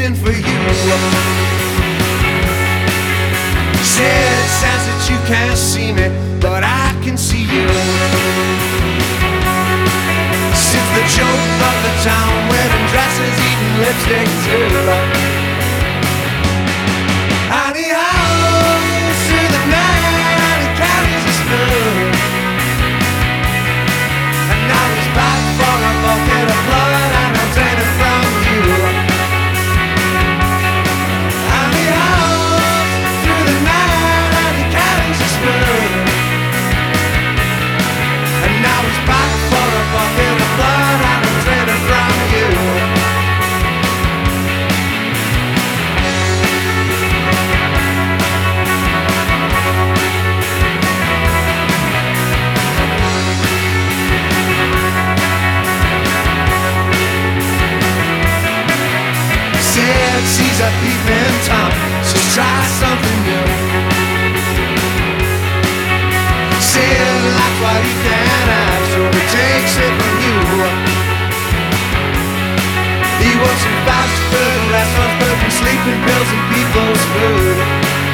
waiting for you. Said it sounds that you can't see me, but I can see you. Since the joke of the town, wearing dresses, eating lipstick too. And he howls through the night and he carries his spoon. And now he's back for a bucket of blood and I'm taking from you. And he howls through the night and he carries his spoon. And now he's back for a bucket of blood and I'm taking from you. Sees a peeping Tom, so try something new. Said like what he can have, so he takes it from you. He works in fast food restaurants, putting sleeping pills in people's food.